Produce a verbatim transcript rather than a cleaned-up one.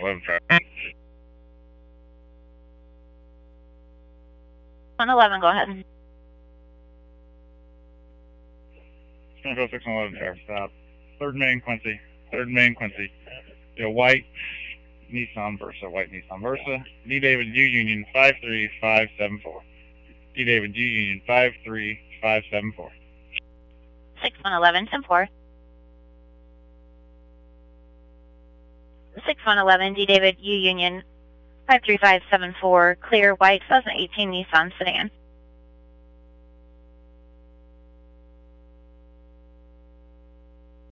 eleven traffic. one eleven, go ahead. Central six one one traffic stop. Third main Quincy. Third main Quincy. Yo, white Nissan Versa. White Nissan Versa. D David U Union five three five seven four. D David U Union five three five seven four. six one eleven, ten four. six one eleven, D David U Union five three five seven four. Clear white two thousand eighteen Nissan sedan.